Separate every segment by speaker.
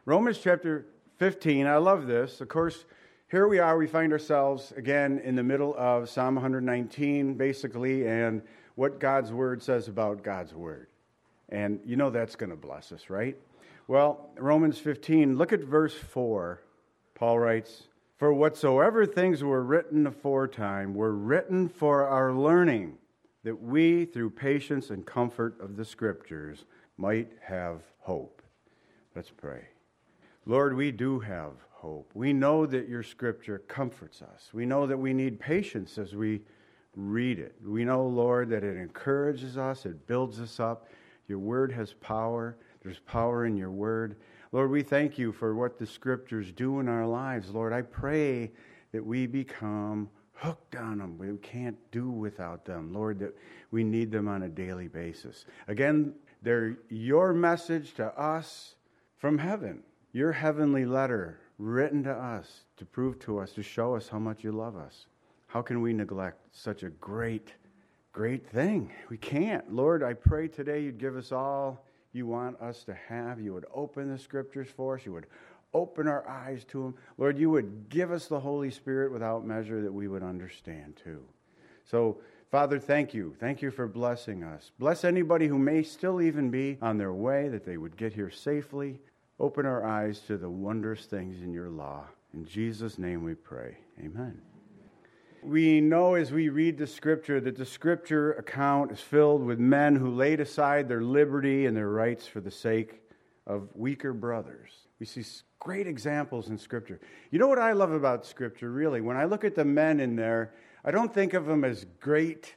Speaker 1: Romans chapter 15, I love this. Of course, here we are, we find ourselves again in the middle of Psalm 119, basically, and what God's Word says about God's Word. And you know that's going to bless us, right? Well, Romans 15, look at verse 4. Paul writes, "For whatsoever things were written aforetime were written for our learning, that we, through patience and comfort of the Scriptures, might have hope." Let's pray. Lord, we do have hope. We know that your Scripture comforts us. We know that we need patience as we read it. We know, Lord, that it encourages us, it builds us up. Your Word has power. There's power in your Word. Lord, we thank you for what the Scriptures do in our lives. Lord, I pray that we become hooked on them. We can't do without them. Lord, that we need them on a daily basis. Again, they're your message to us from heaven. Your heavenly letter written to us to prove to us, to show us how much you love us. How can we neglect such a great thing? We can't. Lord, I pray today you'd give us all you want us to have. You would open the Scriptures for us. You would open our eyes to them. Lord, you would give us the Holy Spirit without measure that we would understand too. So, Father, thank you. Thank you for blessing us. Bless anybody who may still even be on their way, that they would get here safely. Open our eyes to the wondrous things in your law. In Jesus' name we pray. Amen. We know as we read the Scripture that the Scripture account is filled with men who laid aside their liberty and their rights for the sake of weaker brothers. We see great examples in Scripture. You know what I love about Scripture, really? When I look at the men in there, I don't think of them as great.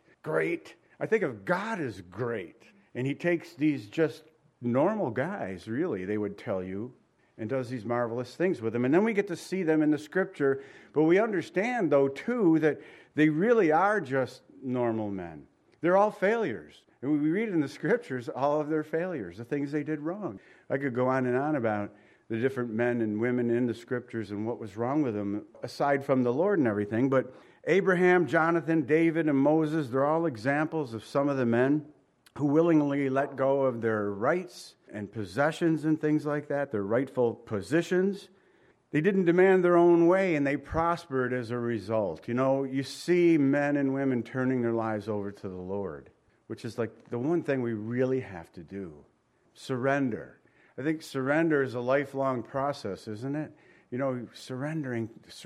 Speaker 1: I think of God as great. And he takes these just normal guys, really, they would tell you, and does these marvelous things with them. And then we get to see them in the Scripture, but we understand, though, too, that they really are just normal men. They're all failures. And we read in the Scriptures all of their failures, the things they did wrong. I could go on and on about the different men and women in the Scriptures and what was wrong with them, aside from the Lord and everything. But Abraham, Jonathan, David, and Moses, they're all examples of some of the men who willingly let go of their rights and possessions and things like that, their rightful positions. They didn't demand their own way, and they prospered as a result. You know, you see men and women turning their lives over to the Lord, which is like the one thing we really have to do. Surrender. I think surrender is a lifelong process, isn't it? You know, surrendering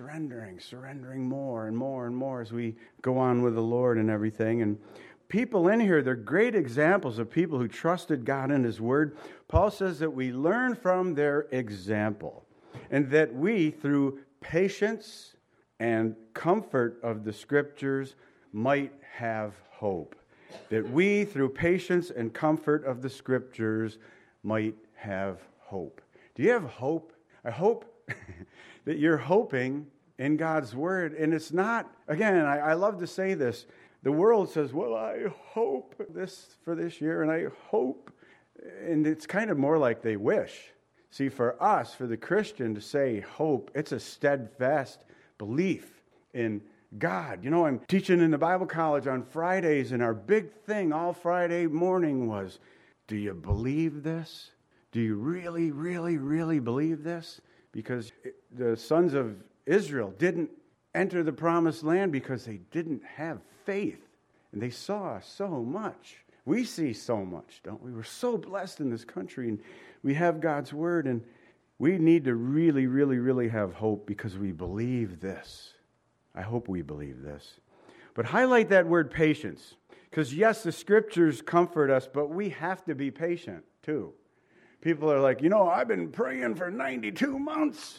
Speaker 1: more and more and more as we go on with the Lord and everything. And people in here, they're great examples of people who trusted God and His Word. Paul says that we learn from their example, and that we, through patience and comfort of the Scriptures, might have hope. That we, through patience and comfort of the Scriptures, might have hope. Do you have hope? I hope that you're hoping in God's Word. And it's not, again, I love to say this, the world says, well, I hope this for this year, and I hope. And it's kind of more like they wish. See, for us, for the Christian to say hope, it's a steadfast belief in God. You know, I'm teaching in the Bible college on Fridays, and our big thing all Friday morning was, do you believe this? Do you really, really, really believe this? Because the sons of Israel didn't enter the promised land because they didn't have faith. And they saw so much. We see so much, don't we? We're so blessed in this country, and we have God's Word, and we need to really, really, really have hope because we believe this. I hope we believe this. But highlight that word patience, because yes, the Scriptures comfort us, but we have to be patient too. People are like, you know, I've been praying for 92 months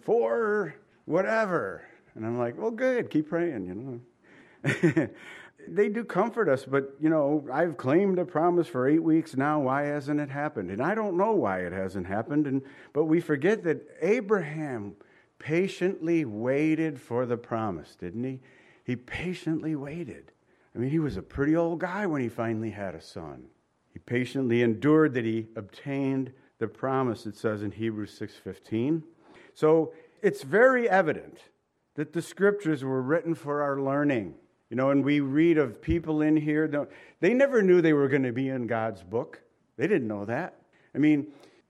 Speaker 1: for whatever. And I'm like, well, good, keep praying, you know. They do comfort us, but, you know, I've claimed a promise for 8 weeks now. Why hasn't it happened? And I don't know why it hasn't happened. But we forget that Abraham patiently waited for the promise, didn't he? He patiently waited. I mean, he was a pretty old guy when he finally had a son. He patiently endured that he obtained the promise, it says in Hebrews 6:15. So it's very evident that the Scriptures were written for our learning. You know, and we read of people in here, they never knew they were going to be in God's book. They didn't know that. I mean,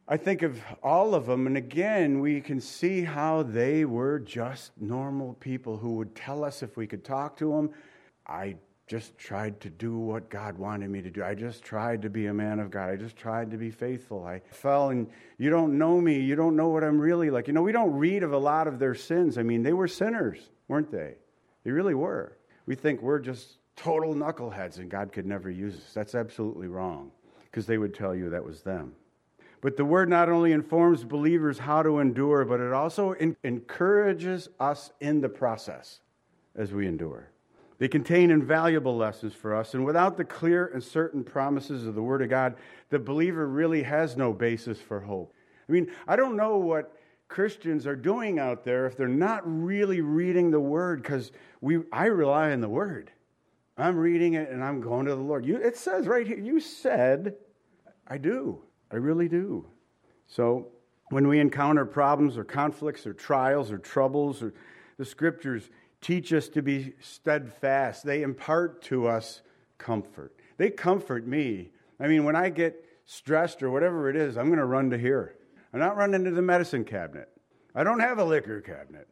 Speaker 1: I think of all of them, and again, we can see how they were just normal people who would tell us if we could talk to them, I just tried to do what God wanted me to do. I just tried to be a man of God. I just tried to be faithful. I fell, and you don't know me. You don't know what I'm really like. We don't read of a lot of their sins. I mean, they were sinners, weren't they? They really were. We think we're just total knuckleheads and God could never use us. That's absolutely wrong, because they would tell you that was them. But the Word not only informs believers how to endure, but it also encourages us in the process as we endure. They contain invaluable lessons for us, and without the clear and certain promises of the Word of God, the believer really has no basis for hope. I mean, I don't know what Christians are doing out there if they're not really reading the Word, because I rely on the Word. I'm reading it and I'm going to the Lord. It says right here, you said, I do. I really do. So when we encounter problems or conflicts or trials or troubles, or the Scriptures teach us to be steadfast. They impart to us comfort. They comfort me. I mean, when I get stressed or whatever it is, I'm going to run to here. I'm not running to the medicine cabinet. I don't have a liquor cabinet.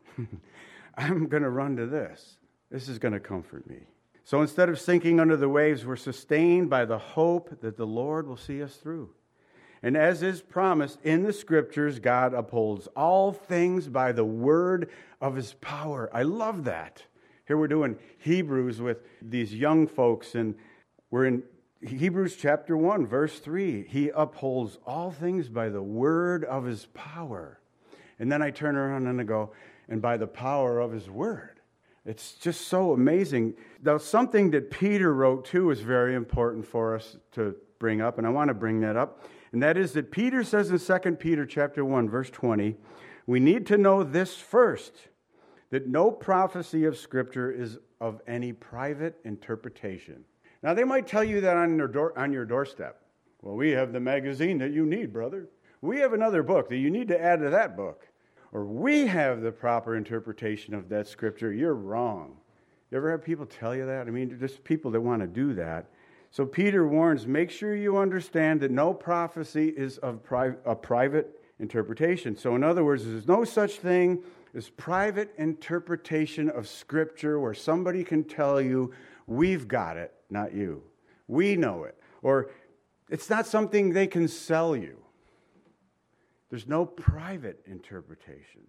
Speaker 1: I'm going to run to this. This is going to comfort me. So instead of sinking under the waves, we're sustained by the hope that the Lord will see us through. And as is promised in the Scriptures, God upholds all things by the word of His power. I love that. Here we're doing Hebrews with these young folks, and we're in Hebrews chapter 1, verse 3. He upholds all things by the word of His power. And then I turn around and I go, and by the power of His word. It's just so amazing. Now, something that Peter wrote, too, is very important for us to bring up, and I want to bring that up. And that is that Peter says in 2 Peter chapter 1, verse 20, we need to know this first, that no prophecy of Scripture is of any private interpretation. Now, they might tell you that on your doorstep. Well, we have the magazine that you need, brother. We have another book that you need to add to that book. Or we have the proper interpretation of that Scripture. You're wrong. You ever have people tell you that? I mean, there's people that want to do that. So Peter warns, make sure you understand that no prophecy is of a private interpretation. So in other words, there's no such thing as private interpretation of Scripture where somebody can tell you, we've got it, not you. We know it. Or it's not something they can sell you. There's no private interpretation.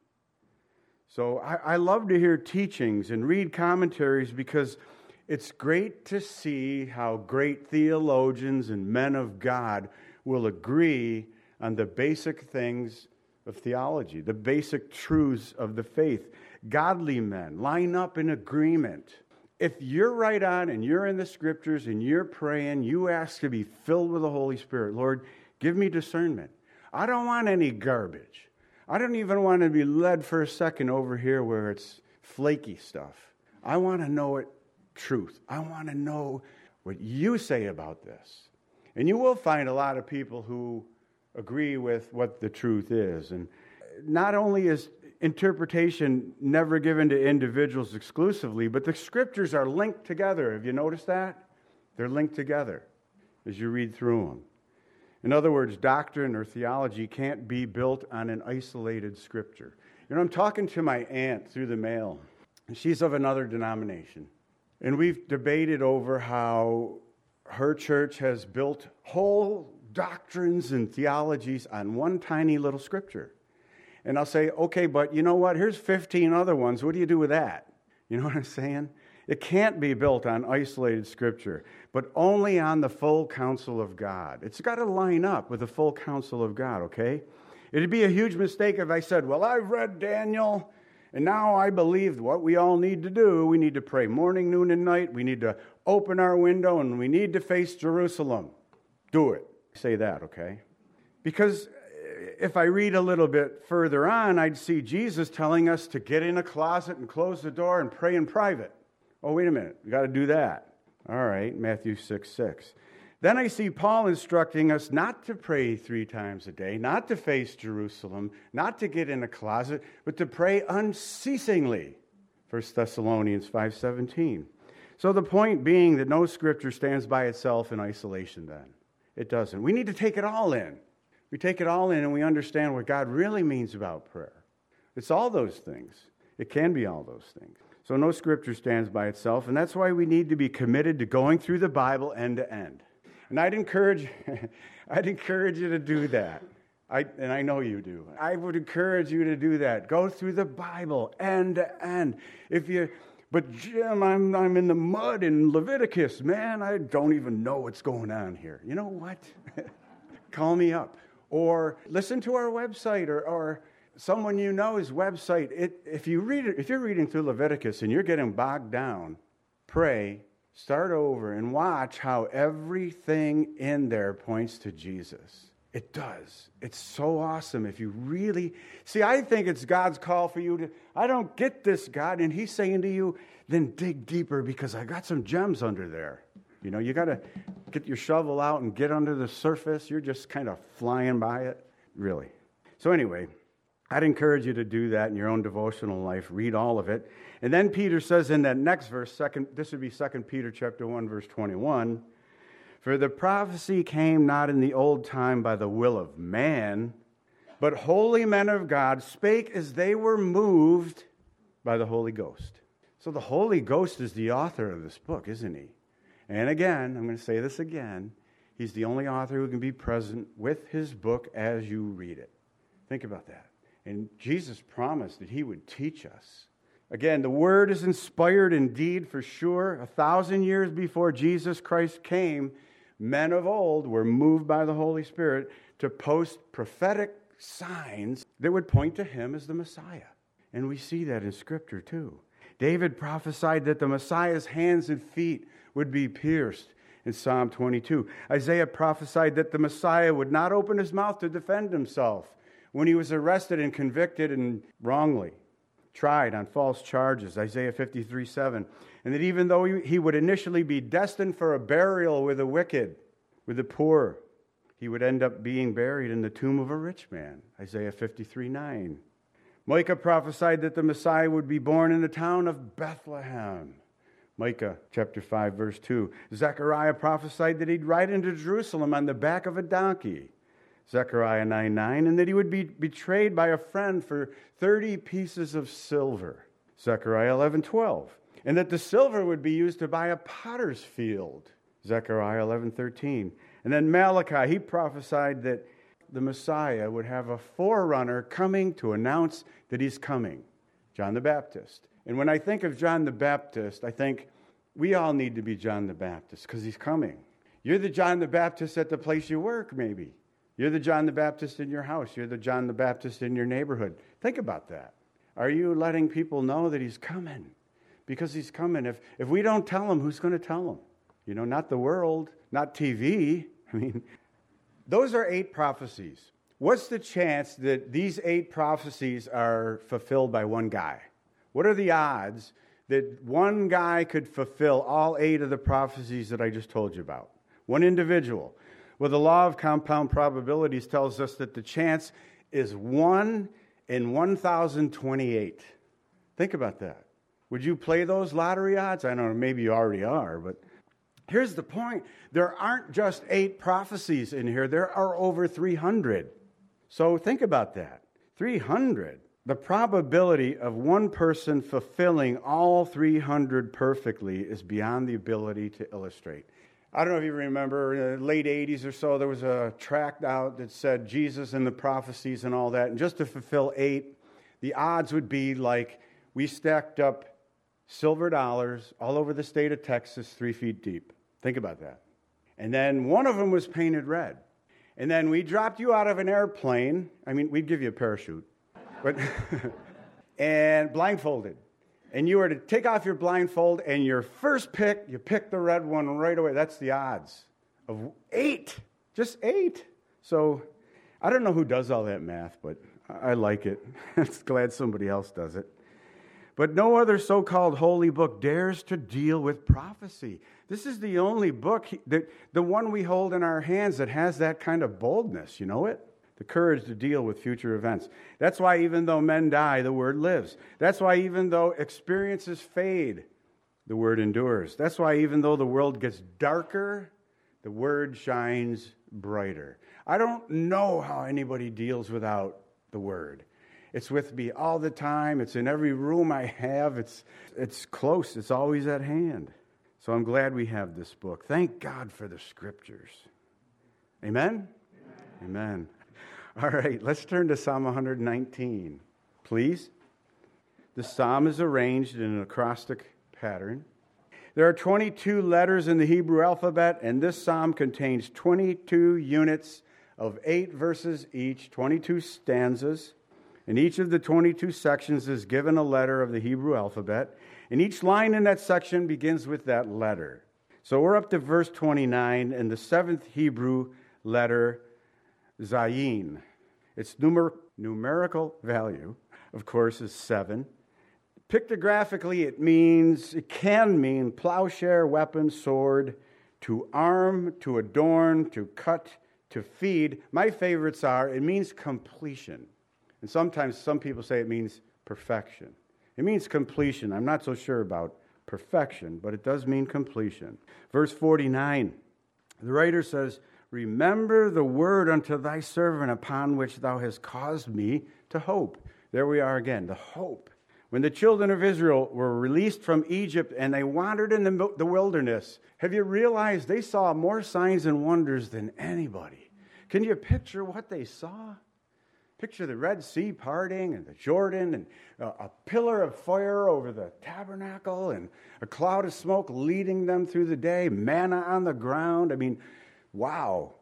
Speaker 1: So I love to hear teachings and read commentaries because it's great to see how great theologians and men of God will agree on the basic things of theology, the basic truths of the faith. Godly men line up in agreement. If you're right on and you're in the Scriptures and you're praying, you ask to be filled with the Holy Spirit. Lord, give me discernment. I don't want any garbage. I don't even want to be led for a second over here where it's flaky stuff. I want to know it truth. I want to know what you say about this. And you will find a lot of people who agree with what the truth is. And not only is interpretation never given to individuals exclusively, but the Scriptures are linked together. Have you noticed that? They're linked together as you read through them. In other words, doctrine or theology can't be built on an isolated Scripture. I'm talking to my aunt through the mail, and she's of another denomination. And we've debated over how her church has built whole doctrines and theologies on one tiny little Scripture. And I'll say, okay, but you know what? Here's 15 other ones. What do you do with that? You know what I'm saying? It can't be built on isolated Scripture, but only on the full counsel of God. It's got to line up with the full counsel of God, okay? It'd be a huge mistake if I said, well, I've read Daniel, and now I believe what we all need to do. We need to pray morning, noon, and night. We need to open our window, and we need to face Jerusalem. Do it. Say that, okay? Because if I read a little bit further on, I'd see Jesus telling us to get in a closet and close the door and pray in private. Oh, wait a minute. We got to do that. All right, Matthew 6:6. Then I see Paul instructing us not to pray 3 times a day, not to face Jerusalem, not to get in a closet, but to pray unceasingly. 1 Thessalonians 5:17. So the point being that no Scripture stands by itself in isolation then. It doesn't. We need to take it all in. We take it all in and we understand what God really means about prayer. It's all those things. It can be all those things. So no scripture stands by itself, and that's why we need to be committed to going through the Bible end to end. And I'd encourage you to do that. And I know you do. I would encourage you to do that. Go through the Bible end to end. But Jim, I'm in the mud in Leviticus. Man, I don't even know what's going on here. You know what? Call me up. Or listen to our website or someone you know's website. If you're reading through Leviticus and you're getting bogged down, pray, start over, and watch how everything in there points to Jesus. It does. It's so awesome if you really... See, I think it's God's call for you to... I don't get this, God. And he's saying to you, then dig deeper because I got some gems under there. You know, you got to get your shovel out and get under the surface. You're just kind of flying by it. Really. So anyway, I'd encourage you to do that in your own devotional life. Read all of it. And then Peter says in that next verse, this would be 2 Peter chapter 1, verse 21, for the prophecy came not in the old time by the will of man, but holy men of God spake as they were moved by the Holy Ghost. So the Holy Ghost is the author of this book, isn't he? And again, I'm going to say this again, he's the only author who can be present with his book as you read it. Think about that. And Jesus promised that he would teach us. Again, the word is inspired indeed for sure. 1,000 years before Jesus Christ came, men of old were moved by the Holy Spirit to post prophetic signs that would point to him as the Messiah. And we see that in Scripture too. David prophesied that the Messiah's hands and feet would be pierced in Psalm 22. Isaiah prophesied that the Messiah would not open his mouth to defend himself when he was arrested and convicted and wrongly tried on false charges, Isaiah 53:7. And that even though he would initially be destined for a burial with the wicked, with the poor, he would end up being buried in the tomb of a rich man, Isaiah 53:9. Micah prophesied that the Messiah would be born in the town of Bethlehem, Micah chapter 5, verse 2. Zechariah prophesied that he'd ride into Jerusalem on the back of a donkey, Zechariah 9:9, and that he would be betrayed by a friend for 30 pieces of silver, Zechariah 11:12, and that the silver would be used to buy a potter's field, Zechariah 11:13. And then Malachi, he prophesied that the Messiah would have a forerunner coming to announce that he's coming, John the Baptist. And when I think of John the Baptist, I think we all need to be John the Baptist because he's coming. You're the John the Baptist at the place you work, maybe. You're the John the Baptist in your house. You're the John the Baptist in your neighborhood. Think about that. Are you letting people know that he's coming? Because he's coming. If we don't tell them, who's going to tell them? You know, not the world, not TV. I mean, those are 8 prophecies. What's the chance that these 8 prophecies are fulfilled by one guy? What are the odds that one guy could fulfill all 8 of the prophecies that I just told you about? One individual. Well, the law of compound probabilities tells us that the chance is 1 in 1,028. Think about that. Would you play those lottery odds? I don't know, maybe you already are, but here's the point. There aren't just 8 prophecies in here. There are over 300. So think about that. 300. The probability of one person fulfilling all 300 perfectly is beyond the ability to illustrate. I don't know if you remember, in the late 80s or so, there was a tract out that said Jesus and the prophecies and all that. And just to fulfill 8, the odds would be like we stacked up silver dollars all over the state of Texas 3 feet deep. Think about that. And then one of them was painted red. And then we dropped you out of an airplane. I mean, we'd give you a parachute. But and blindfolded. And you were to take off your blindfold, and your first pick, you pick the red one right away. That's the odds of 8. Just 8. So I don't know who does all that math, but I like it. I'm glad somebody else does it. But no other so-called holy book dares to deal with prophecy. This is the only book, the one we hold in our hands that has that kind of boldness, you know it? The courage to deal with future events. That's why even though men die, the word lives. That's why even though experiences fade, the word endures. That's why even though the world gets darker, the Word shines brighter. I don't know how anybody deals without the Word. It's with me all the time. It's in every room I have. It's close. It's always at hand. So I'm glad we have this book. Thank God for the Scriptures. Amen? Amen. All right, let's turn to Psalm 119, please. The psalm is arranged in an acrostic pattern. There are 22 letters in the Hebrew alphabet, and this psalm contains 22 units of 8 verses each, 22 stanzas. And each of the 22 sections is given a letter of the Hebrew alphabet, and each line in that section begins with that letter. So we're up to verse 29, and the 7th Hebrew letter, Zayin. Its numerical value, of course, is 7. Pictographically, it can mean plowshare, weapon, sword, to arm, to adorn, to cut, to feed. My favorites are, it means completion. And sometimes some people say it means perfection. It means completion. I'm not so sure about perfection, but it does mean completion. Verse 49, the writer says, remember the word unto thy servant upon which thou hast caused me to hope. There we are again, the hope. When the children of Israel were released from Egypt and they wandered in the wilderness, have you realized they saw more signs and wonders than anybody? Can you picture what they saw? Picture the Red Sea parting and the Jordan and a pillar of fire over the tabernacle and a cloud of smoke leading them through the day, manna on the ground. I mean, wow.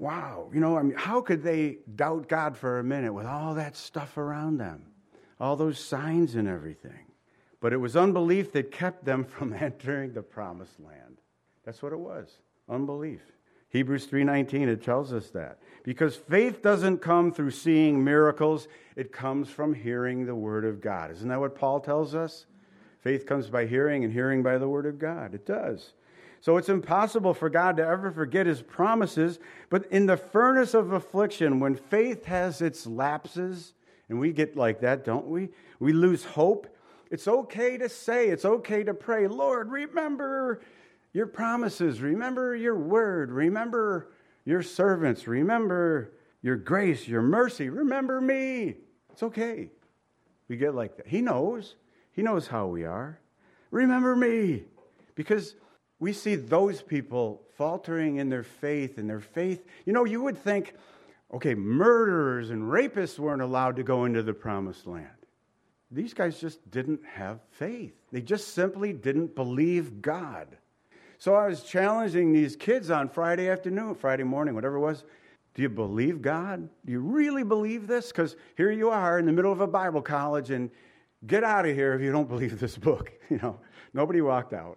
Speaker 1: How could they doubt God for a minute with all that stuff around them? All those signs and everything. But it was unbelief that kept them from entering the promised land. That's what it was, unbelief. Hebrews 3:19, it tells us that. Because faith doesn't come through seeing miracles, it comes from hearing the Word of God. Isn't that what Paul tells us? Faith comes by hearing, and hearing by the Word of God. It does. So it's impossible for God to ever forget His promises, but in the furnace of affliction, when faith has its lapses, and we get like that, don't we? We lose hope. It's okay to say, it's okay to pray, Lord, remember your promises, remember your word, remember your servants, remember your grace, your mercy, remember me. It's okay. We get like that. He knows how we are. Remember me. Because we see those people faltering in their faith, you would think, okay, murderers and rapists weren't allowed to go into the promised land. These guys just didn't have faith. They just simply didn't believe God. So I was challenging these kids on Friday morning, whatever it was. Do you believe God? Do you really believe this? Because here you are in the middle of a Bible college, and get out of here if you don't believe this book. Nobody walked out.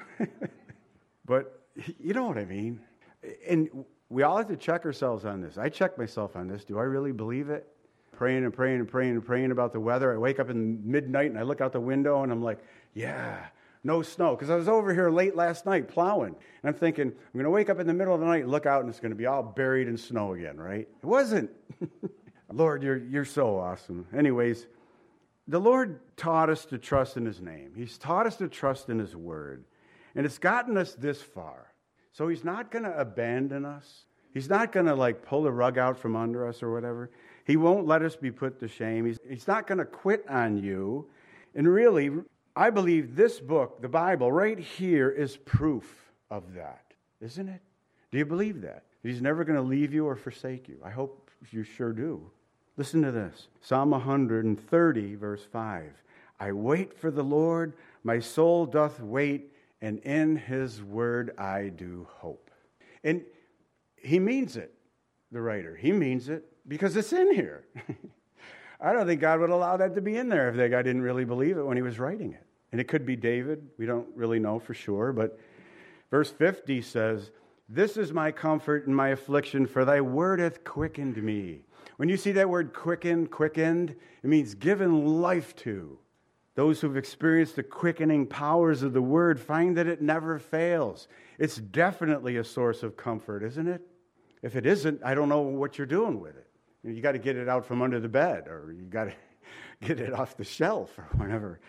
Speaker 1: But you know what I mean? And we all have to check ourselves on this. I check myself on this. Do I really believe it? Praying and praying and praying and praying about the weather. I wake up in midnight and I look out the window and I'm like, yeah, no snow. Because I was over here late last night plowing. And I'm thinking, I'm going to wake up in the middle of the night and look out and it's going to be all buried in snow again, right? It wasn't. Lord, you're so awesome. Anyways, the Lord taught us to trust in His name. He's taught us to trust in His word. And it's gotten us this far. So He's not going to abandon us. He's not going to pull the rug out from under us or whatever. He won't let us be put to shame. He's not going to quit on you. And really, I believe this book, the Bible, right here is proof of that, isn't it? Do you believe that? He's never going to leave you or forsake you. I hope you sure do. Listen to this. Psalm 130, verse 5. I wait for the Lord, my soul doth wait, and in His word I do hope. And he means it, the writer. He means it because it's in here. I don't think God would allow that to be in there if that guy didn't really believe it when he was writing it. And it could be David. We don't really know for sure. But verse 50 says, this is my comfort in my affliction, for thy word hath quickened me. When you see that word quickened, it means given life to. Those who've experienced the quickening powers of the Word find that it never fails. It's definitely a source of comfort, isn't it? If it isn't, I don't know what you're doing with it. You got to get it out from under the bed, or you got to get it off the shelf, or whatever.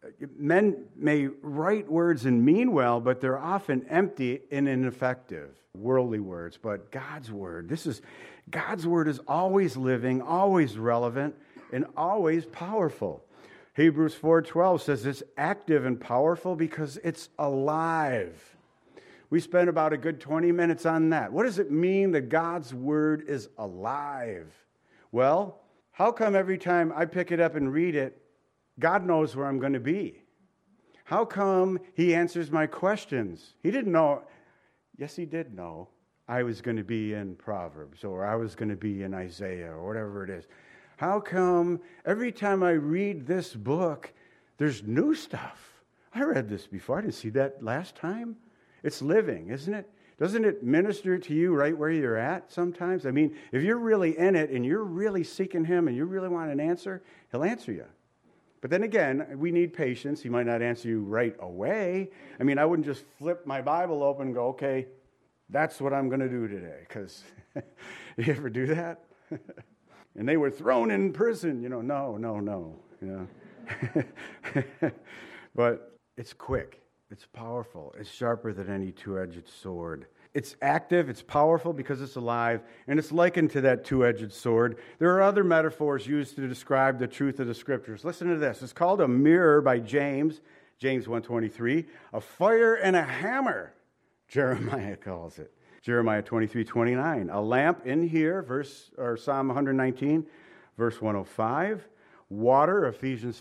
Speaker 1: Men may write words and mean well, but they're often empty and ineffective, worldly words. But God's Word, God's Word is always living, always relevant, and always powerful. Hebrews 4:12 says it's active and powerful because it's alive. We spent about a good 20 minutes on that. What does it mean that God's Word is alive? Well, how come every time I pick it up and read it, God knows where I'm going to be? How come He answers my questions? He didn't know. Yes, He did know I was going to be in Proverbs, or I was going to be in Isaiah, or whatever it is. How come every time I read this book, there's new stuff? I read this before. I didn't see that last time. It's living, isn't it? Doesn't it minister to you right where you're at sometimes? I mean, if you're really in it and you're really seeking Him and you really want an answer, He'll answer you. But then again, we need patience. He might not answer you right away. I mean, I wouldn't just flip my Bible open and go, okay, that's what I'm going to do today. Because you ever do that? And they were thrown in prison. No. But it's quick. It's powerful. It's sharper than any two-edged sword. It's active, it's powerful because it's alive, and it's likened to that two-edged sword. There are other metaphors used to describe the truth of the Scriptures. Listen to this. It's called a mirror by James 1:23. A fire and a hammer, Jeremiah calls it. Jeremiah 23:29. A lamp in here, Psalm 119, verse 105. Water, Ephesians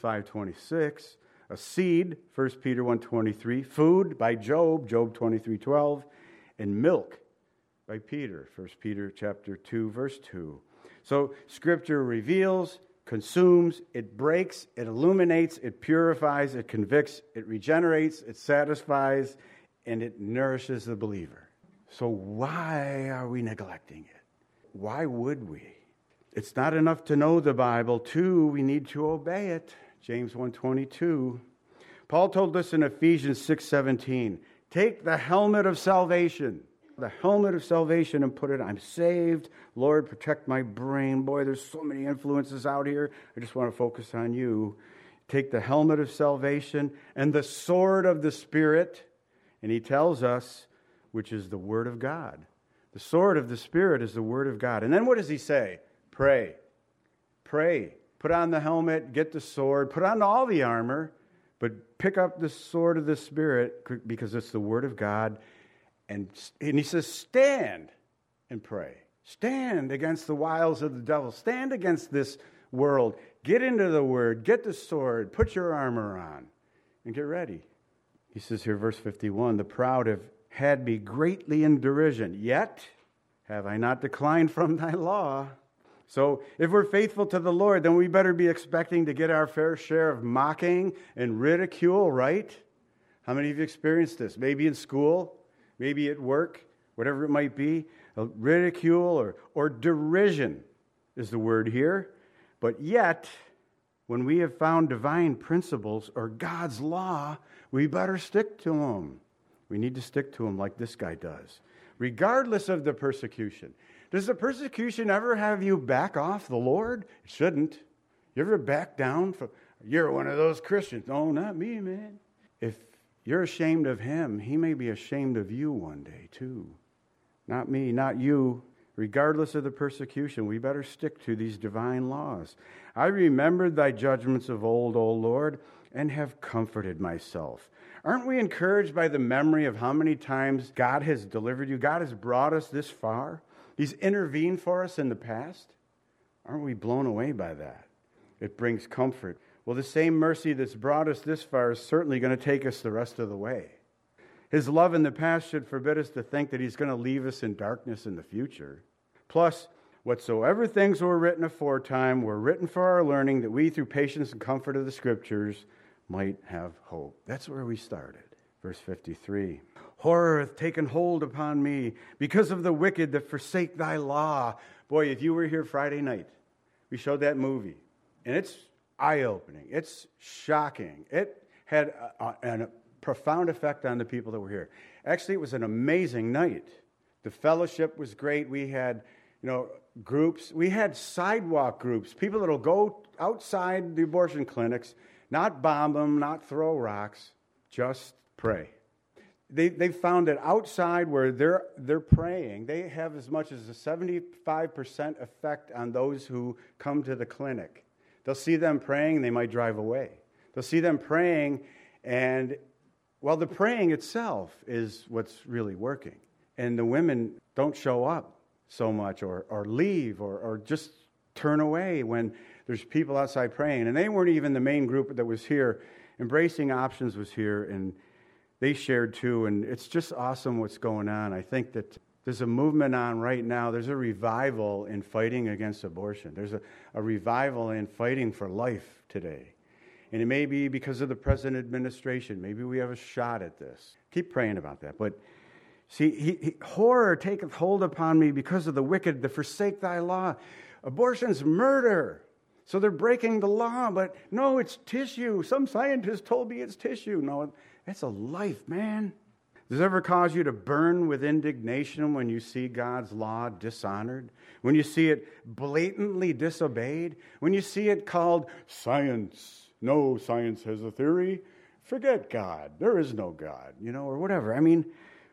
Speaker 1: 5:26. A seed, 1 Peter 1:23. Food by Job 23:12. And milk by Peter, 1 Peter chapter 2, verse 2. So Scripture reveals, consumes, it breaks, it illuminates, it purifies, it convicts, it regenerates, it satisfies, and it nourishes the believer. So why are we neglecting it? Why would we? It's not enough to know the Bible. 2, we need to obey it. James 1:22. Paul told us in Ephesians 6:17, take the helmet of salvation. The helmet of salvation and put it on. I'm saved. Lord, protect my brain. Boy, there's so many influences out here. I just want to focus on you. Take the helmet of salvation and the sword of the Spirit. And he tells us, which is the Word of God. The sword of the Spirit is the Word of God. And then what does he say? Pray. Pray. Put on the helmet, get the sword, put on all the armor, but pick up the sword of the Spirit because it's the Word of God. And he says, stand and pray. Stand against the wiles of the devil. Stand against this world. Get into the Word. Get the sword. Put your armor on and get ready. He says here, verse 51, the proud have had me greatly in derision, yet have I not declined from thy law. So if we're faithful to the Lord, then we better be expecting to get our fair share of mocking and ridicule, right? How many of you experienced this? Maybe in school, maybe at work, whatever it might be. Ridicule or derision is the word here. But yet, when we have found divine principles or God's law, we better stick to them. We need to stick to them like this guy does, regardless of the persecution. Does the persecution ever have you back off the Lord? It shouldn't. You ever back down? You're one of those Christians. No, not me, man. If you're ashamed of him, he may be ashamed of you one day too. Not me, not you. Regardless of the persecution, we better stick to these divine laws. I remembered thy judgments of old, O Lord, and have comforted myself. Aren't we encouraged by the memory of how many times God has delivered you? God has brought us this far. He's intervened for us in the past. Aren't we blown away by that? It brings comfort. Well, the same mercy that's brought us this far is certainly going to take us the rest of the way. His love in the past should forbid us to think that he's going to leave us in darkness in the future. Plus, whatsoever things were written aforetime were written for our learning, that we, through patience and comfort of the Scriptures, might have hope. That's where we started. Verse 53. Horror hath taken hold upon me because of the wicked that forsake thy law. Boy, if you were here Friday night, we showed that movie. And it's eye-opening. It's shocking. It had a profound effect on the people that were here. Actually, it was an amazing night. The fellowship was great. We had, groups. We had sidewalk groups, people that will go outside the abortion clinics, Not bomb them, not throw rocks, just pray. They found that outside where they're praying, they have as much as a 75% effect on those who come to the clinic. They'll see them praying, and they might drive away. They'll see them praying, and, well, the praying itself is what's really working. And the women don't show up so much or leave or just turn away when there's people outside praying. And they weren't even the main group that was here. Embracing Options was here, and they shared too. And it's just awesome what's going on. I think that there's a movement on right now. There's a revival in fighting against abortion. There's a revival in fighting for life today. And it may be because of the present administration. Maybe we have a shot at this. Keep praying about that. But see, horror taketh hold upon me because of the wicked that forsake thy law. Abortion's murder. So they're breaking the law, but no, it's tissue. Some scientist told me it's tissue. No, it's a life, man. Does it ever cause you to burn with indignation when you see God's law dishonored? When you see it blatantly disobeyed? When you see it called science? No, science has a theory. Forget God. There is no God, or whatever. I mean,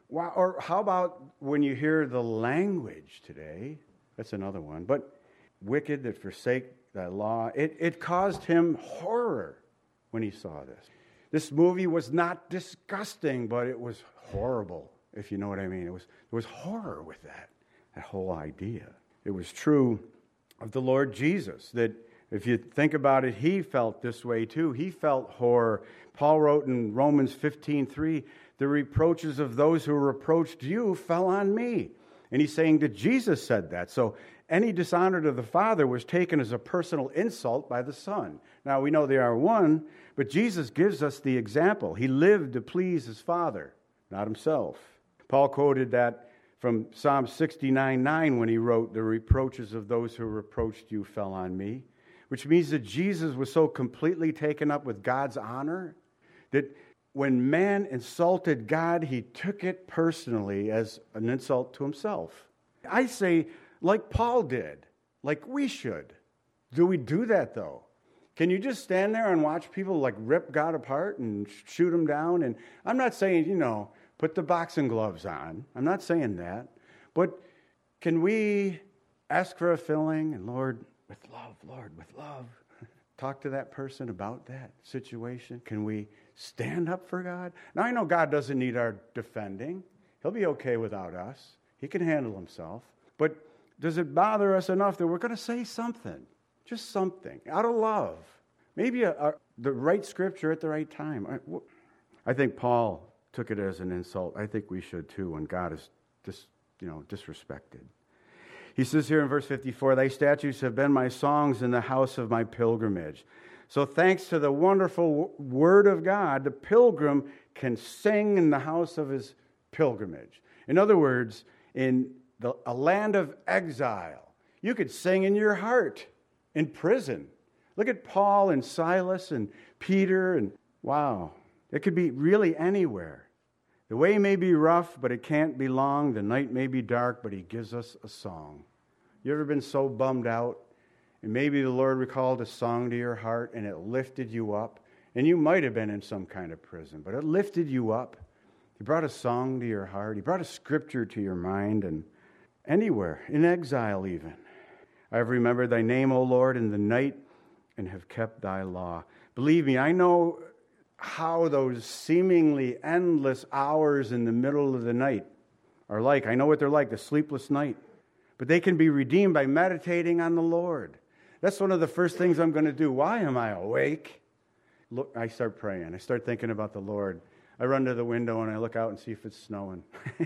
Speaker 1: or how about when you hear the language today? That's another one. But wicked that forsake that law, it caused him horror when he saw this. This movie was not disgusting, but it was horrible, if you know what I mean. There was horror with that whole idea. It was true of the Lord Jesus, that if you think about it, he felt this way too. He felt horror. Paul wrote in Romans 15:3, the reproaches of those who reproached you fell on me. And he's saying that Jesus said that. So any dishonor to the Father was taken as a personal insult by the Son. Now, we know they are one, but Jesus gives us the example. He lived to please his Father, not himself. Paul quoted that from Psalm 69:9 when he wrote, the reproaches of those who reproached you fell on me, which means that Jesus was so completely taken up with God's honor that when man insulted God, he took it personally as an insult to himself. I say, like Paul did, like we should. Do we do that, though? Can you just stand there and watch people like rip God apart and shoot him down? And I'm not saying, put the boxing gloves on. I'm not saying that. But can we ask for a filling? And Lord, with love, talk to that person about that situation? Can we stand up for God? Now, I know God doesn't need our defending. He'll be okay without us. He can handle himself. But does it bother us enough that we're going to say something? Just something, out of love. Maybe the right scripture at the right time. I think Paul took it as an insult. I think we should too when God is disrespected. He says here in verse 54, thy statutes have been my songs in the house of my pilgrimage. So thanks to the wonderful word of God, the pilgrim can sing in the house of his pilgrimage. In other words, in a land of exile, you could sing in your heart in prison. Look at Paul and Silas and Peter, and wow, it could be really anywhere. The way may be rough, but it can't be long. The night may be dark, but he gives us a song. You ever been so bummed out? And maybe the Lord recalled a song to your heart, and it lifted you up. And you might have been in some kind of prison, but it lifted you up. He brought a song to your heart. He brought a scripture to your mind, and anywhere, in exile even. I have remembered thy name, O Lord, in the night, and have kept thy law. Believe me, I know how those seemingly endless hours in the middle of the night are like. I know what they're like, the sleepless night. But they can be redeemed by meditating on the Lord. That's one of the first things I'm going to do. Why am I awake? Look, I start praying. I start thinking about the Lord. I run to the window and I look out and see if it's snowing.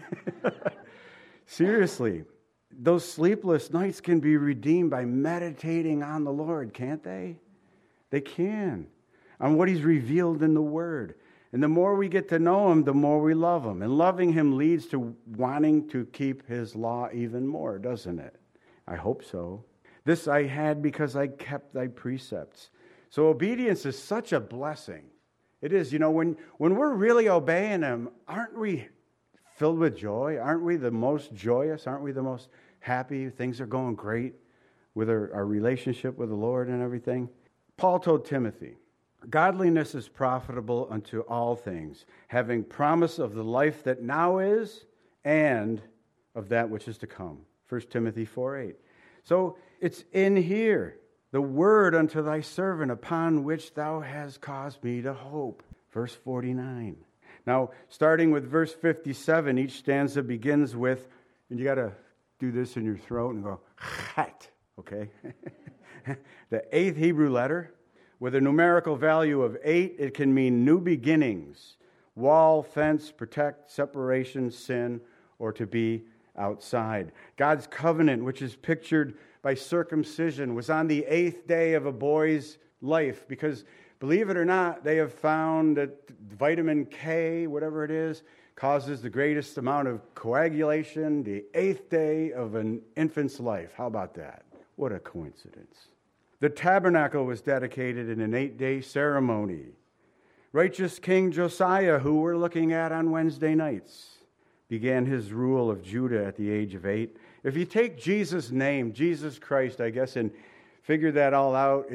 Speaker 1: Seriously, those sleepless nights can be redeemed by meditating on the Lord, can't they? They can. On what he's revealed in the Word. And the more we get to know him, the more we love him. And loving him leads to wanting to keep his law even more, doesn't it? I hope so. This I had because I kept thy precepts. So obedience is such a blessing. It is, when we're really obeying him, aren't we filled with joy? Aren't we the most joyous? Aren't we the most happy? Things are going great with our relationship with the Lord and everything. Paul told Timothy, Godliness is profitable unto all things, having promise of the life that now is and of that which is to come. 1 Timothy 4:8. So it's in here, the word unto thy servant, upon which thou hast caused me to hope. Verse 49. Now, starting with verse 57, each stanza begins with, and you got to do this in your throat and go, chat, okay? The 8th Hebrew letter, with a numerical value of 8, it can mean new beginnings, wall, fence, protect, separation, sin, or to be outside. God's covenant, which is pictured by circumcision, was on the 8th day of a boy's life because, believe it or not, they have found that vitamin K, whatever it is, causes the greatest amount of coagulation the 8th day of an infant's life. How about that? What a coincidence. The tabernacle was dedicated in an 8-day ceremony. Righteous King Josiah, who we're looking at on Wednesday nights, began his rule of Judah at the age of 8. If you take Jesus' name, Jesus Christ, I guess, and figure that all out,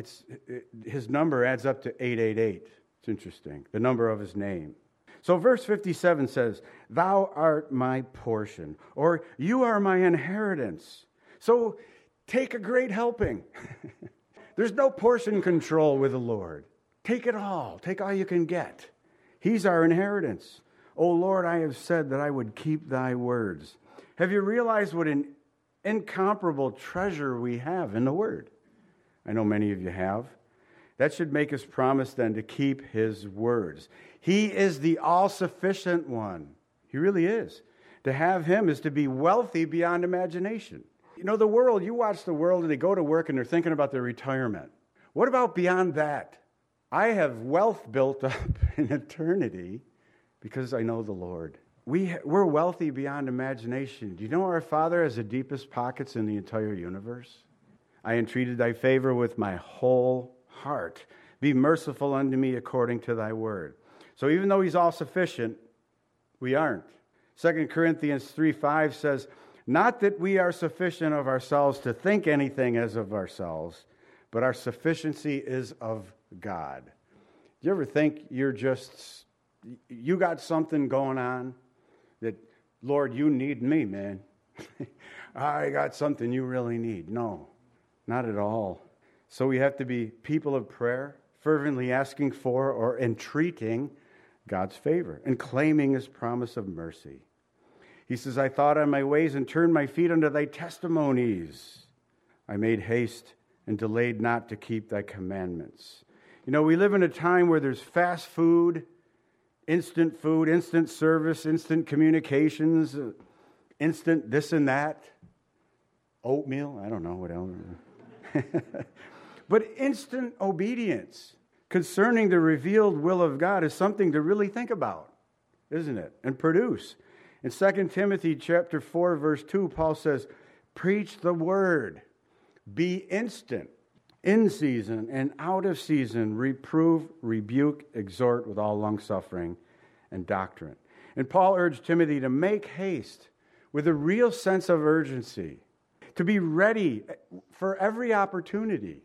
Speaker 1: his number adds up to 888. It's interesting, the number of his name. So verse 57 says, thou art my portion, or you are my inheritance. So take a great helping. There's no portion control with the Lord. Take it all. Take all you can get. He's our inheritance. O Lord, I have said that I would keep thy words. Have you realized what an incomparable treasure we have in the Word? I know many of you have. That should make us promise then to keep his words. He is the all-sufficient one. He really is. To have him is to be wealthy beyond imagination. You know, the world, you watch the world and they go to work and they're thinking about their retirement. What about beyond that? I have wealth built up in eternity because I know the Lord. We're wealthy beyond imagination. Do you know our Father has the deepest pockets in the entire universe? I entreated thy favor with my whole heart. Be merciful unto me according to thy word. So even though he's all sufficient, we aren't. 2 Corinthians 3:5 says, not that we are sufficient of ourselves to think anything as of ourselves, but our sufficiency is of God. Do you ever think you got something going on that, Lord, you need me, man. I got something you really need. No, not at all. So we have to be people of prayer, fervently asking for or entreating God's favor and claiming his promise of mercy. He says, I thought on my ways and turned my feet unto thy testimonies. I made haste and delayed not to keep thy commandments. You know, we live in a time where there's fast food, instant service, instant communications, instant this and that, oatmeal, I don't know what else. But instant obedience concerning the revealed will of God is something to really think about, isn't it? And produce. In 2 Timothy chapter 4, verse 2, Paul says, preach the word, be instant, in season and out of season, reprove, rebuke, exhort with all longsuffering and doctrine. And Paul urged Timothy to make haste with a real sense of urgency, to be ready for every opportunity.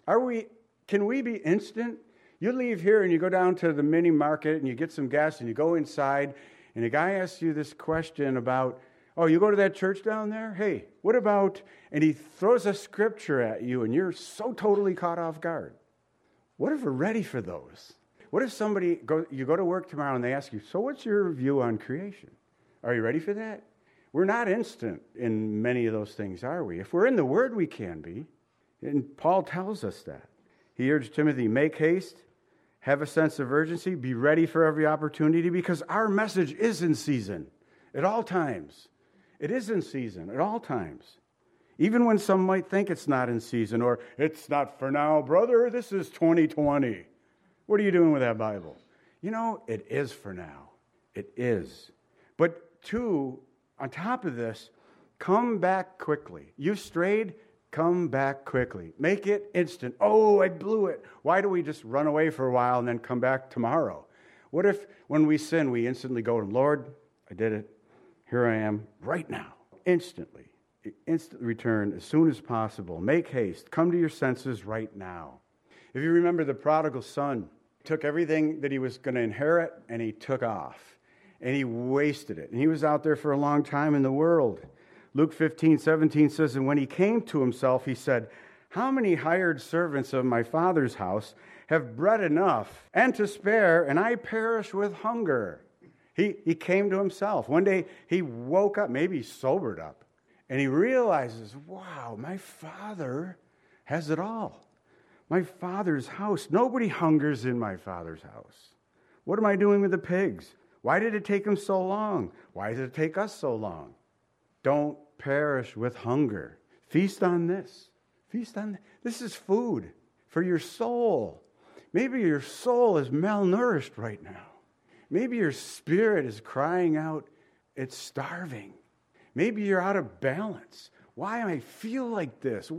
Speaker 1: Can we be instant? You leave here and you go down to the mini market and you get some gas and you go inside and a guy asks you this question about, oh, you go to that church down there? Hey, what about, and he throws a scripture at you and you're so totally caught off guard. What if we're ready for those? What if you go to work tomorrow and they ask you, so what's your view on creation? Are you ready for that? We're not instant in many of those things, are we? If we're in the Word, we can be. And Paul tells us that. He urged Timothy, make haste, have a sense of urgency, be ready for every opportunity, because our message is in season at all times. It is in season at all times. Even when some might think it's not in season, or it's not for now, brother, this is 2020. What are you doing with that Bible? You know, it is for now. It is. But on top of this, come back quickly. You've strayed, come back quickly. Make it instant. Oh, I blew it. Why do we just run away for a while and then come back tomorrow? What if when we sin, we instantly go, Lord, I did it. Here I am right now. Instantly. Instant return as soon as possible. Make haste. Come to your senses right now. If you remember the prodigal son, took everything that he was going to inherit and he took off. And he wasted it. And he was out there for a long time in the world. Luke 15:17 says, and when he came to himself, he said, how many hired servants of my father's house have bread enough and to spare, and I perish with hunger? He came to himself. One day he woke up, maybe sobered up, and he realizes, wow, my father has it all. My father's house. Nobody hungers in my father's house. What am I doing with the pigs? Why did it take him so long? Why did it take us so long? Don't perish with hunger. Feast on this. Feast on this. This is food for your soul. Maybe your soul is malnourished right now. Maybe your spirit is crying out, it's starving. Maybe you're out of balance. Why do I feel like this?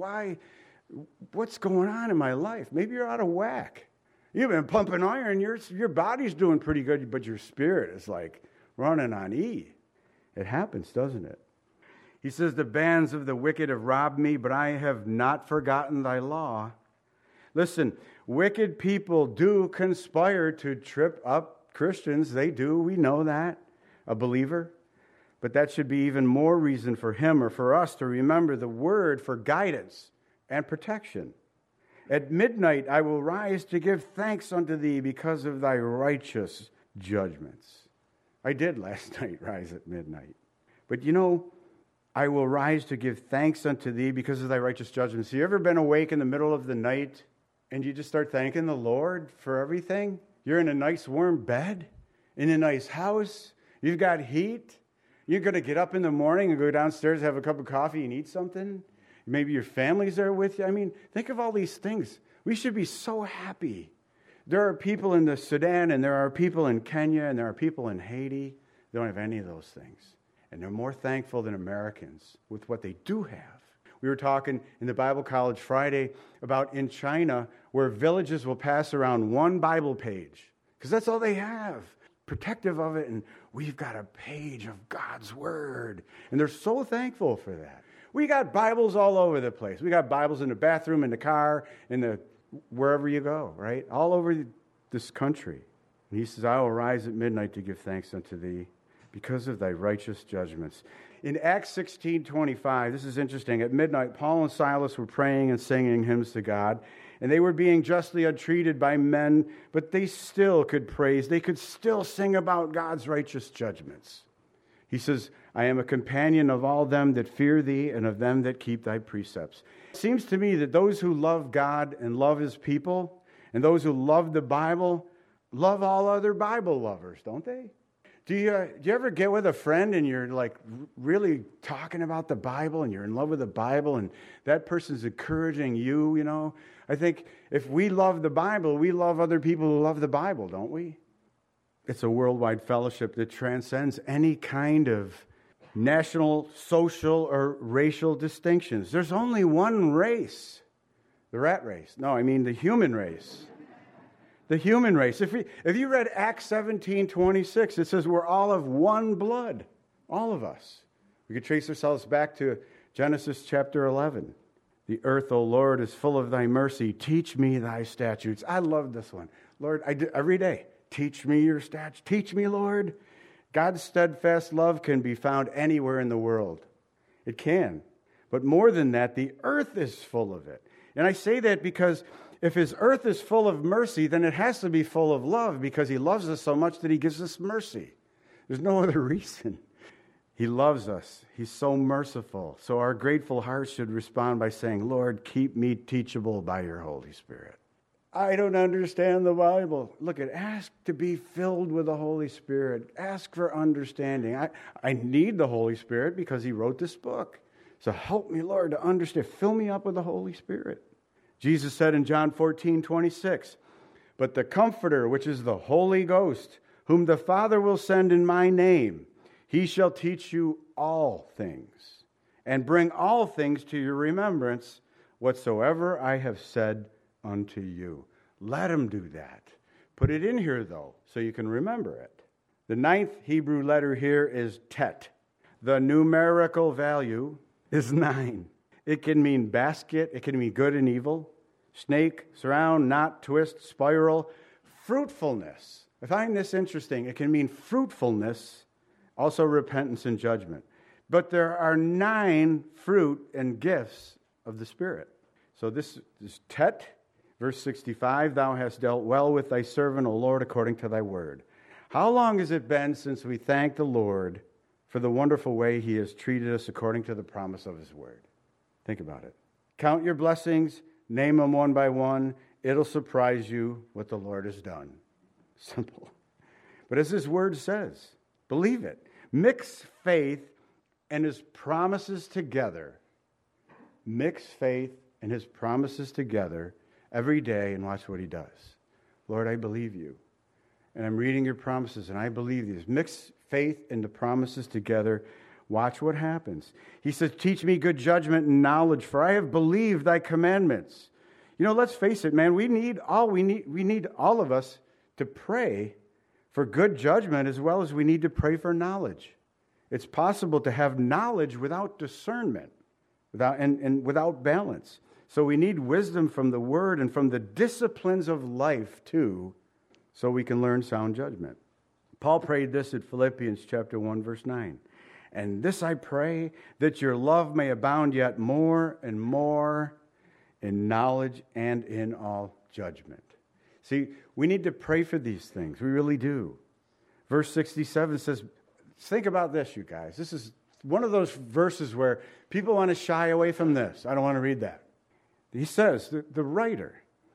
Speaker 1: What's going on in my life? Maybe you're out of whack. You've been pumping iron, your body's doing pretty good, but your spirit is like running on E. It happens, doesn't it? He says, the bands of the wicked have robbed me, but I have not forgotten thy law. Listen, wicked people do conspire to trip up Christians. They do. We know that. A believer. But that should be even more reason for him or for us to remember the word for guidance and protection. At midnight I will rise to give thanks unto thee because of thy righteous judgments. I did last night rise at midnight. But I will rise to give thanks unto thee because of thy righteous judgments. Have you ever been awake in the middle of the night and you just start thanking the Lord for everything? You're in a nice warm bed, in a nice house. You've got heat. You're going to get up in the morning and go downstairs, have a cup of coffee and eat something. Maybe your family's there with you. Think of all these things. We should be so happy. There are people in the Sudan, and there are people in Kenya, and there are people in Haiti. They don't have any of those things. And they're more thankful than Americans with what they do have. We were talking in the Bible College Friday about in China where villages will pass around one Bible page because that's all they have, protective of it, and we've got a page of God's Word. And they're so thankful for that. We got Bibles all over the place. We got Bibles in the bathroom, in the car, wherever you go, right? All over this country. And he says, I will rise at midnight to give thanks unto thee because of thy righteous judgments. In Acts 16:25, this is interesting. At midnight, Paul and Silas were praying and singing hymns to God, and they were being justly entreated by men, but they still could praise. They could still sing about God's righteous judgments. He says, I am a companion of all them that fear thee and of them that keep thy precepts. It seems to me that those who love God and love his people, and those who love the Bible, love all other Bible lovers, don't they? Do you ever get with a friend and you're like really talking about the Bible and you're in love with the Bible and that person's encouraging you, I think if we love the Bible, we love other people who love the Bible, don't we? It's a worldwide fellowship that transcends any kind of national, social, or racial distinctions. There's only one race, the rat race. No, I mean the human race. The human race. If you read Acts 17:26, it says we're all of one blood, all of us. We could trace ourselves back to Genesis chapter 11. The earth, O Lord, is full of thy mercy. Teach me thy statutes. I love this one. Lord, I do every day. Teach me your statutes. Teach me, Lord. God's steadfast love can be found anywhere in the world. It can. But more than that, the earth is full of it. And I say that because if his earth is full of mercy, then it has to be full of love because he loves us so much that he gives us mercy. There's no other reason. He loves us. He's so merciful. So our grateful hearts should respond by saying, Lord, keep me teachable by your Holy Spirit. I don't understand the Bible. Look, ask to be filled with the Holy Spirit. Ask for understanding. I need the Holy Spirit because he wrote this book. So help me, Lord, to understand. Fill me up with the Holy Spirit. Jesus said in John 14:26, but the Comforter, which is the Holy Ghost, whom the Father will send in my name, he shall teach you all things, and bring all things to your remembrance, whatsoever I have said unto you. Let him do that. Put it in here, though, so you can remember it. The 9th Hebrew letter here is tet. The numerical value is 9. It can mean basket. It can mean good and evil. Snake, surround, knot, twist, spiral. fruitfulness. I find this interesting. It can mean fruitfulness, also repentance and judgment. But there are 9 fruit and gifts of the Spirit. So this is Tet, verse 65, thou hast dealt well with thy servant, O Lord, according to thy word. How long has it been since we thanked the Lord for the wonderful way he has treated us according to the promise of his word? Think about it. Count your blessings, name them one by one. It'll surprise you what the Lord has done. Simple. But as his word says, believe it. Mix faith and his promises together. Mix faith and his promises together every day and watch what he does. Lord, I believe you. And I'm reading your promises and I believe these. Mix faith and the promises together. Watch what happens. He says, teach me good judgment and knowledge, for I have believed thy commandments. You know, let's face it, man, we need all of us to pray for good judgment as well as we need to pray for knowledge. It's possible to have knowledge without discernment, without balance. So we need wisdom from the Word and from the disciplines of life too, so we can learn sound judgment. Paul prayed this at Philippians chapter 1, verse 9. And this I pray, that your love may abound yet more and more in knowledge and in all judgment. See, we need to pray for these things. We really do. Verse 67 says, think about this, you guys. This is one of those verses where people want to shy away from this. I don't want to read that. He says, the writer,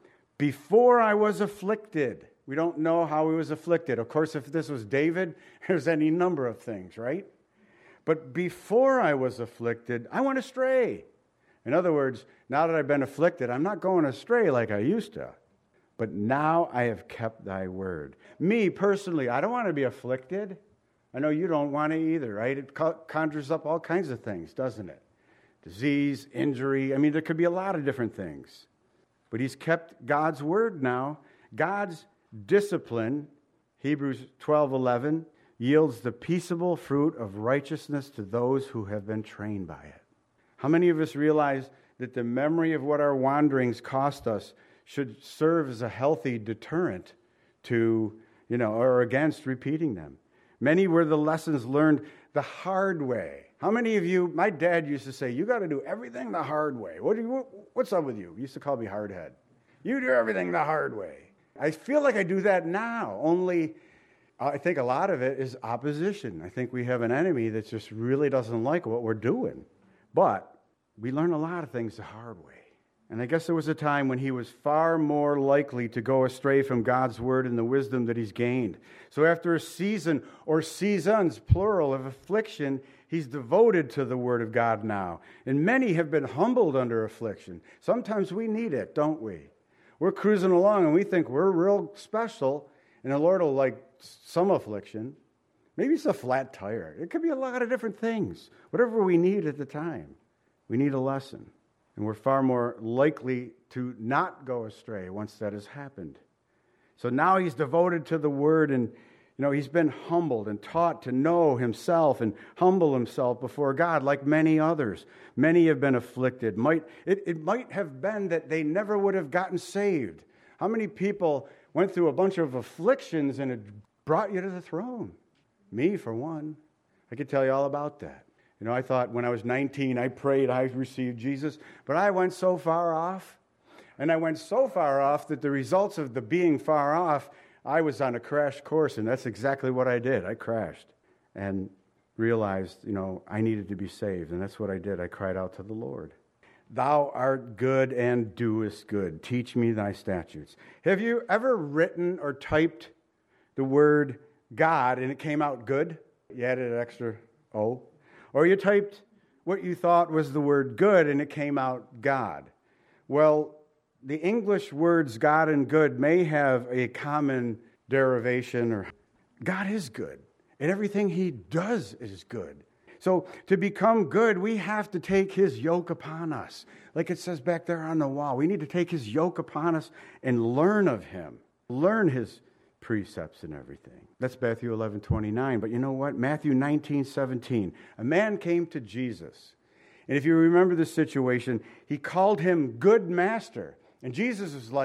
Speaker 1: before I was afflicted. We don't know how he was afflicted. Of course, if this was David, there's any number of things, right? But before I was afflicted, I went astray. In other words, now that I've been afflicted, I'm not going astray like I used to. But now I have kept thy word. Me, personally, I don't want to be afflicted. I know you don't want to either, right? It conjures up all kinds of things, doesn't it? Disease, injury. I mean, there could be a lot of different things. But he's kept God's word now. God's discipline, Hebrews 12:11, yields the peaceable fruit of righteousness to those who have been trained by it. How many of us realize that the memory of what our wanderings cost us should serve as a healthy deterrent to, or against repeating them? Many were the lessons learned the hard way. How many of you, my dad used to say, you got to do everything the hard way. What's up with you? He used to call me hardhead. You do everything the hard way. I feel like I do that now, only I think a lot of it is opposition. I think we have an enemy that just really doesn't like what we're doing. But we learn a lot of things the hard way. And I guess there was a time when he was far more likely to go astray from God's word and the wisdom that he's gained. So after a season, or seasons, plural, of affliction, he's devoted to the word of God now. And many have been humbled under affliction. Sometimes we need it, don't we? We're cruising along and we think we're real special, and the Lord will like some affliction. Maybe it's a flat tire. It could be a lot of different things. Whatever we need at the time, we need a lesson. And we're far more likely to not go astray once that has happened. So now he's devoted to the word, and he's been humbled and taught to know himself and humble himself before God like many others. Many have been afflicted. It might have been that they never would have gotten saved. How many people went through a bunch of afflictions and it brought you to the throne? Me, for one. I could tell you all about that. I thought when I was 19, I prayed, I received Jesus, but I went so far off. And I went so far off that the results of the being far off, I was on a crash course, and that's exactly what I did. I crashed and realized, I needed to be saved, and that's what I did. I cried out to the Lord. Thou art good and doest good. Teach me thy statutes. Have you ever written or typed the word God and it came out good? You added an extra O. Or you typed what you thought was the word good and it came out God. Well, the English words God and good may have a common derivation, or God is good, and everything he does is good. So to become good, we have to take his yoke upon us. Like it says back there on the wall, we need to take his yoke upon us and learn of him, learn his precepts and everything. That's Matthew 11:29. But you know what? Matthew 19:17. A man came to Jesus. And if you remember the situation, he called him good master. And Jesus is like,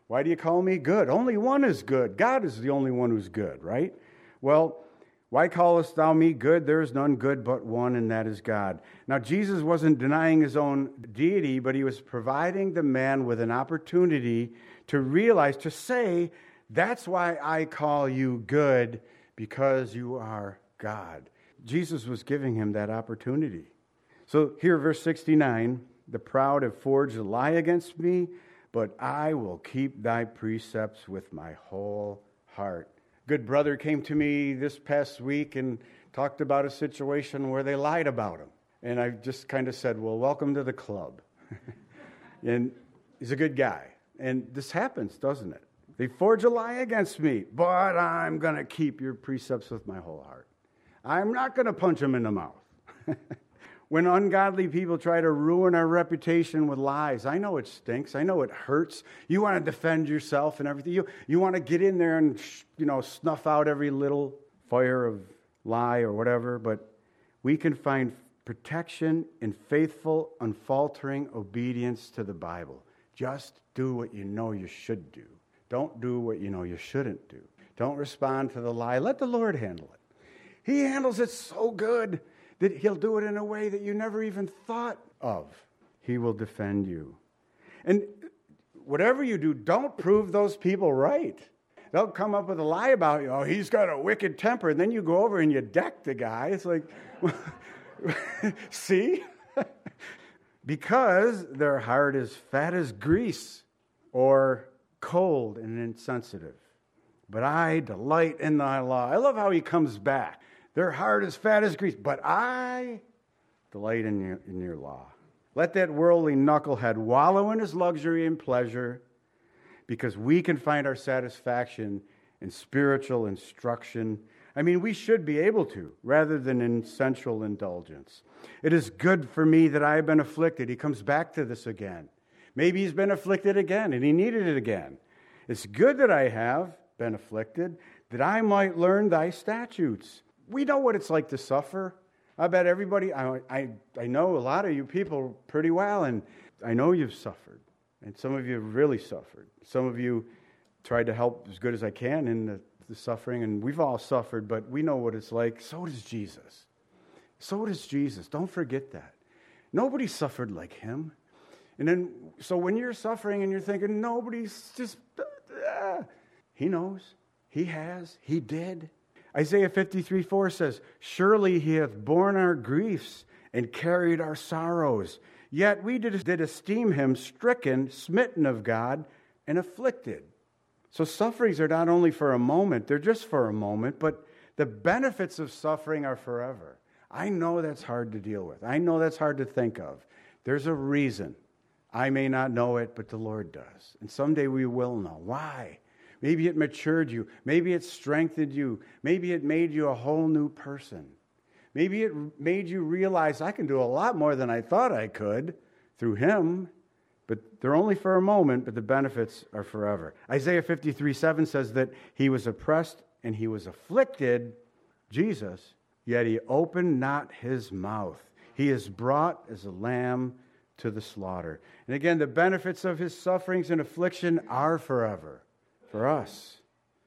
Speaker 1: Why do you call me good? Only one is good. God is the only one who's good, right? Well, why callest thou me good? There is none good but one, and that is God. Now, Jesus wasn't denying his own deity, but he was providing the man with an opportunity to realize, to say, that's why I call you good, because you are God. Jesus was giving him that opportunity. So here, verse 69, the proud have forged a lie against me, but I will keep thy precepts with my whole heart. Good brother came to me this past week and talked about a situation where they lied about him. And I just kind of said, well, welcome to the club. And he's a good guy. And this happens, doesn't it? They forge a lie against me, but I'm going to keep your precepts with my whole heart. I'm not going to punch him in the mouth. When ungodly people try to ruin our reputation with lies, I know it stinks. I know it hurts. You want to defend yourself and everything. You want to get in there and snuff out every little fire of lie or whatever. But we can find protection in faithful, unfaltering obedience to the Bible. Just do what you know you should do. Don't do what you know you shouldn't do. Don't respond to the lie. Let the Lord handle it. He handles it so good that he'll do it in a way that you never even thought of. He will defend you. And whatever you do, don't prove those people right. They'll come up with a lie about you. Oh, he's got a wicked temper. And then you go over and you deck the guy. It's like, see? Because their heart is fat as grease or cold and insensitive. But I delight in thy law. I love how he comes back. Their heart is fat as grease, but I delight in your law. Let that worldly knucklehead wallow in his luxury and pleasure, because we can find our satisfaction in spiritual instruction. I mean, we should be able to, rather than in sensual indulgence. It is good for me that I have been afflicted. He comes back to this again. Maybe he's been afflicted again, and he needed it again. It's good that I have been afflicted, that I might learn thy statutes. We know what it's like to suffer. I bet everybody, I know a lot of you people pretty well, and I know you've suffered. And some of you have really suffered. Some of you tried to help as good as I can in the suffering, and we've all suffered, but we know what it's like. So does Jesus. So does Jesus. Don't forget that. Nobody suffered like him. And then, so when you're suffering and you're thinking, nobody's just, he knows. He has. He did. Isaiah 53:4 says, surely he hath borne our griefs and carried our sorrows. Yet we did esteem him stricken, smitten of God, and afflicted. So sufferings are not only for a moment, they're just for a moment, but the benefits of suffering are forever. I know that's hard to deal with. I know that's hard to think of. There's a reason. I may not know it, but the Lord does. And someday we will know. Why? Maybe it matured you. Maybe it strengthened you. Maybe it made you a whole new person. Maybe it made you realize I can do a lot more than I thought I could through him. But they're only for a moment, but the benefits are forever. Isaiah 53:7 says that he was oppressed and he was afflicted, Jesus, yet he opened not his mouth. He is brought as a lamb to the slaughter. And again, the benefits of his sufferings and affliction are forever. For us.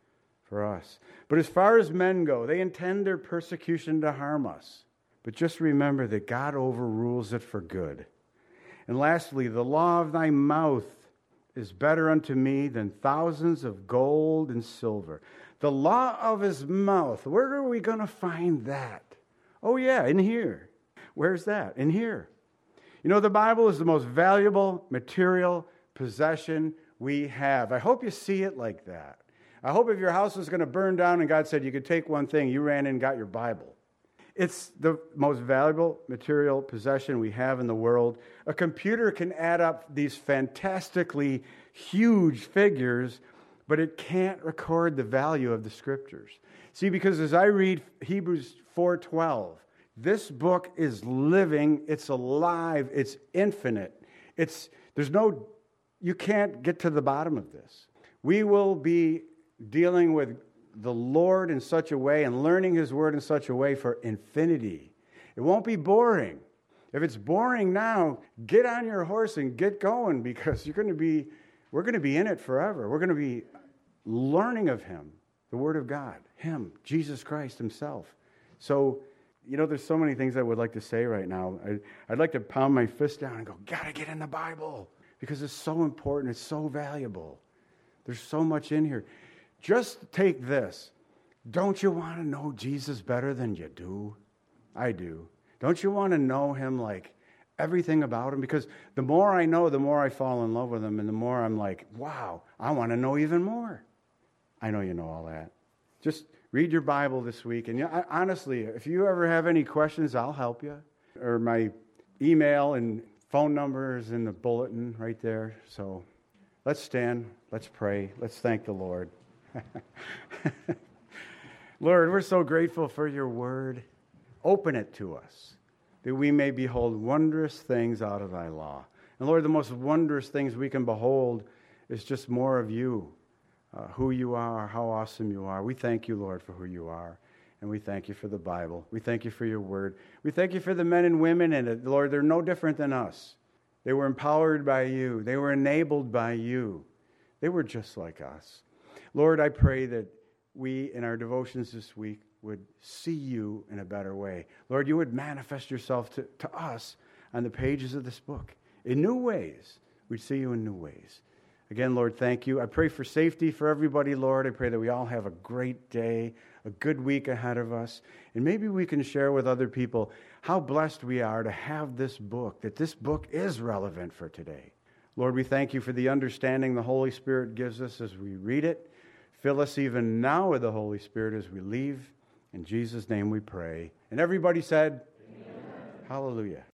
Speaker 1: But as far as men go, they intend their persecution to harm us. But just remember that God overrules it for good. And lastly, the law of thy mouth is better unto me than thousands of gold and silver. The law of his mouth, where are we going to find that? Oh yeah, in here. Where's that? In here. You know, the Bible is the most valuable material possession we have. I hope you see it like that. I hope if your house was going to burn down and God said you could take one thing, you ran in and got your Bible. It's the most valuable material possession we have in the world. A computer can add up these fantastically huge figures, but it can't record the value of the Scriptures. See, because as I read Hebrews 4:12, this book is living, it's alive, it's infinite. You can't get to the bottom of this. We will be dealing with the Lord in such a way and learning his word in such a way for infinity. It won't be boring. If it's boring now, get on your horse and get going, because you're going to be we're going to be in it forever. We're going to be learning of him, the Word of God, him, Jesus Christ himself. So, there's so many things I would like to say right now. I'd like to pound my fist down and go, gotta get in the Bible, because it's so important. It's so valuable. There's so much in here. Just take this. Don't you want to know Jesus better than you do? I do. Don't you want to know him, like everything about him? Because the more I know, the more I fall in love with him, and the more I'm like, wow, I want to know even more. I know you know all that. Just read your Bible this week. And honestly, if you ever have any questions, I'll help you. Or my email and phone number is in the bulletin right there. So let's stand. Let's pray. Let's thank the Lord. Lord, we're so grateful for your word. Open it to us, that we may behold wondrous things out of thy law. And Lord, the most wondrous things we can behold is just more of you. Who you are, how awesome you are. We thank you, Lord, for who you are. And we thank you for the Bible. We thank you for your word. We thank you for the men and women in it. Lord, they're no different than us. They were empowered by you. They were enabled by you. They were just like us. Lord, I pray that we, in our devotions this week, would see you in a better way. Lord, you would manifest yourself to us on the pages of this book in new ways. We'd see you in new ways. Again, Lord, thank you. I pray for safety for everybody, Lord. I pray that we all have a great day, a good week ahead of us. And maybe we can share with other people how blessed we are to have this book, that this book is relevant for today. Lord, we thank you for the understanding the Holy Spirit gives us as we read it. Fill us even now with the Holy Spirit as we leave. In Jesus' name we pray. And everybody said, Amen. Hallelujah.